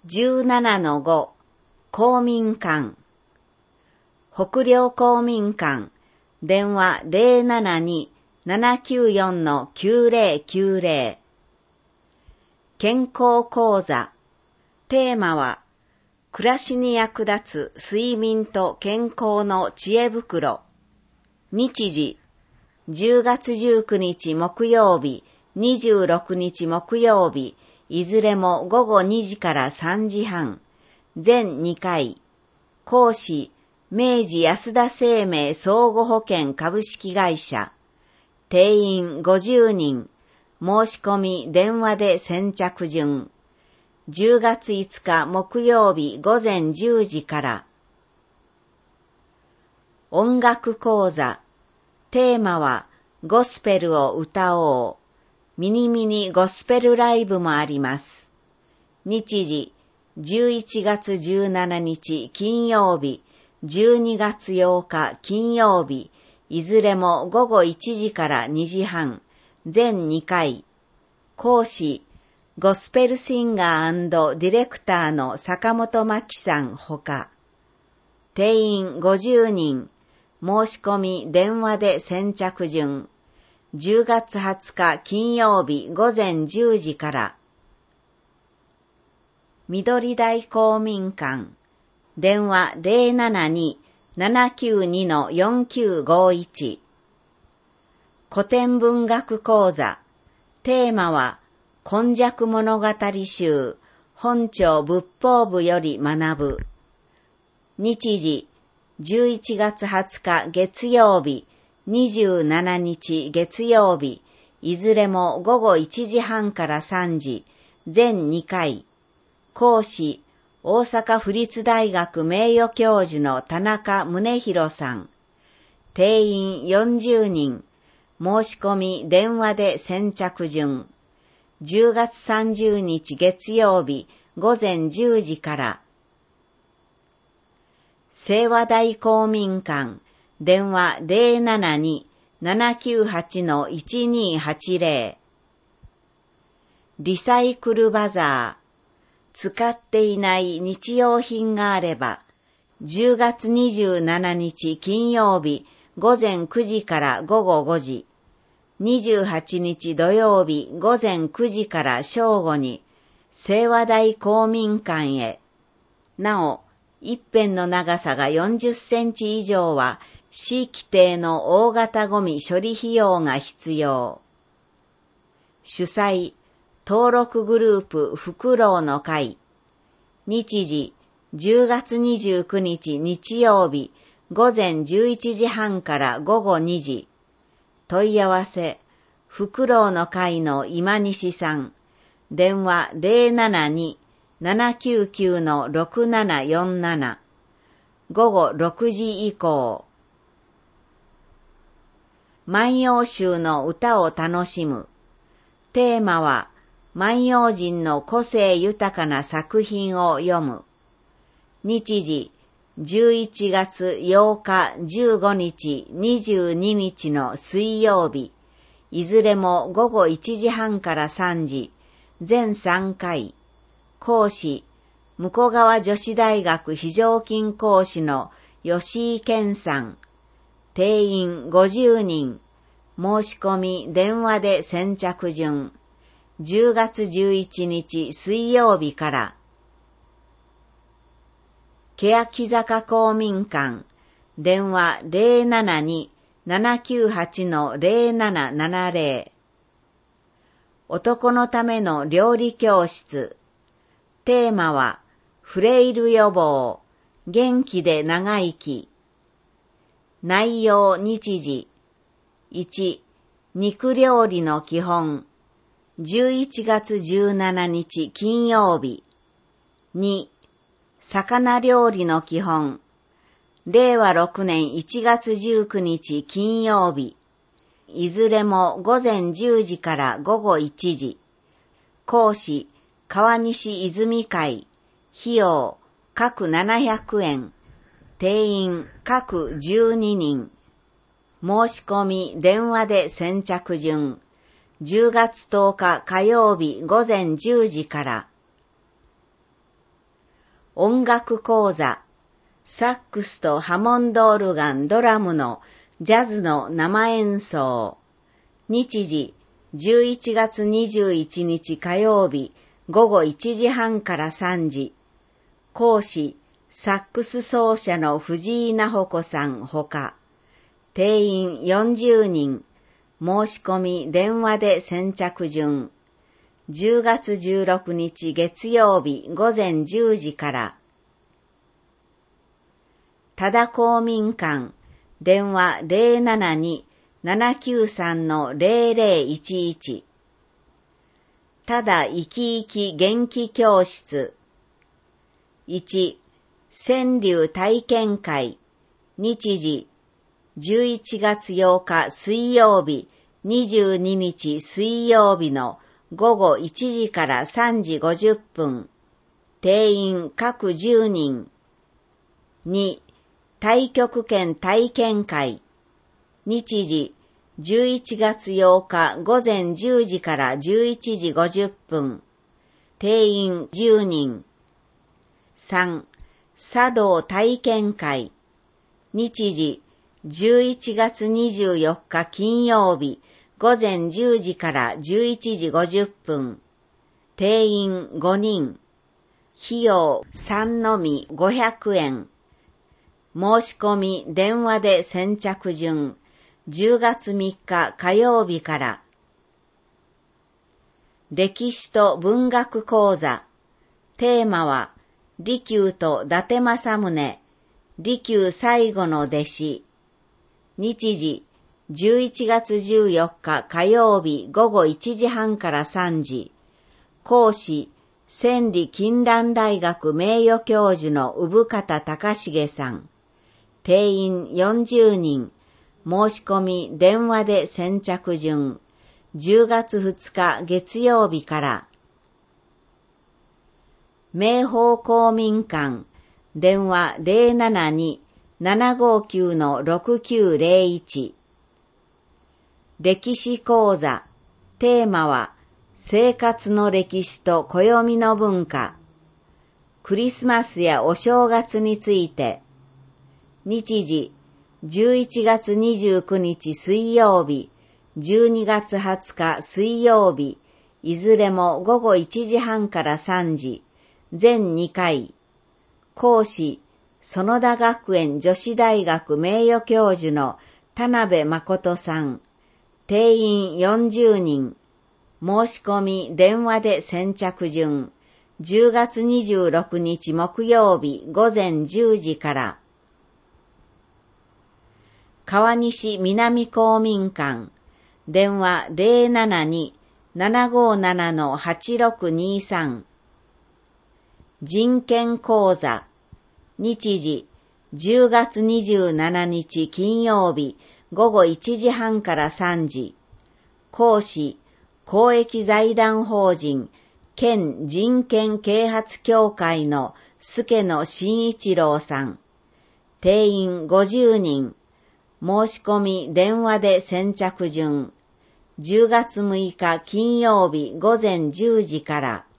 17-5 公民館北陵公民館電話 072-794-9090 健康講座テーマは暮らしに役立つ睡眠と健康の知恵袋日時10月19日木曜日26日木曜日いずれも午後2時から3時半全2回講師明治安田生命相互保険株式会社定員50人申し込み電話で先着順10月5日木曜日午前10時から音楽講座テーマはゴスペルを歌おうミニミニゴスペルライブもあります日時11月17日金曜日12月8日金曜日いずれも午後1時から2時半全2回講師ゴスペルシンガー&ディレクターの坂本真紀さんほか定員50人申し込み電話で先着順10月20日金曜日午前10時から緑台公民館電話 072-792-4951 古典文学講座テーマは今昔物語集本朝仏法部より学ぶ日時11月20日月曜日27日月曜日いずれも午後1時半から3時全2回講師大阪府立大学名誉教授の田中宗弘さん定員40人申し込み電話で先着順10月30日月曜日午前10時から清和台公民館電話 072-798-1280 リサイクルバザー使っていない日用品があれば10月27日金曜日午前9時から午後5時28日土曜日午前9時から正午に清和台公民館へなお一辺の長さが40センチ以上は市規定の大型ゴミ処理費用が必要。主催、登録グループフクロウの会。日時、10月29日日曜日、午前11時半から午後2時。問い合わせ、フクロウの会の今西さん。電話 072-799-6747。午後6時以降。万葉集の歌を楽しむ。テーマは、万葉人の個性豊かな作品を読む。日時、11月8日、15日、22日の水曜日。いずれも午後1時半から3時。全3回。講師、向川女子大学非常勤講師の吉井健さん。定員50人。申し込み電話で先着順。10月11日水曜日から。欅坂公民館。電話 072-798-0770。男のための料理教室。テーマは、フレイル予防、元気で長生き。内容日時。1、肉料理の基本。11月17日金曜日。2、魚料理の基本。令和6年1月19日金曜日。いずれも午前10時から午後1時。講師、川西泉会。費用、各700円。定員、各12人。申し込み、電話で先着順。10月10日火曜日午前10時から。 音楽講座、サックスとハモンドオルガン、ドラムのジャズの生演奏。日時、11月21日火曜日、午後1時半から3時。講師、サックス奏者の藤井奈穂子さんほか。定員40人。申し込み電話で先着順。10月16日月曜日午前10時から。多田公民館、電話072-793-0011。多田生き生き元気教室。1、川柳体験会。日時、11月8日水曜日、22日水曜日の午後1時から3時50分。定員各10人。2、太極拳体験会。日時、11月8日午前10時から11時50分。定員10人。3、茶道体験会。日時、11月24日金曜日午前10時から11時50分。定員5人。費用3のみ500円。申し込み電話で先着順。10月3日火曜日から。歴史と文学講座。テーマは、利休と伊達政宗、利休最後の弟子。日時、11月14日火曜日午後1時半から3時。講師、千里近蘭大学名誉教授の産方隆重さん。定員40人。申し込み電話で先着順。10月2日月曜日から。明豊公民館。電話072-759-6901。歴史講座。テーマは、生活の歴史と暦の文化。クリスマスやお正月について。日時、11月29日水曜日、12月20日水曜日、いずれも午後1時半から3時、全2回。講師、園田学園女子大学名誉教授の田辺誠さん。定員40人。申し込み電話で先着順。10月26日木曜日午前10時から。川西南公民館。電話072-757-8623。人権講座。日時、10月27日金曜日午後1時半から3時。講師、公益財団法人県人権啓発協会の助野真一郎さん。定員50人。申し込み電話で先着順。10月6日金曜日午前10時から。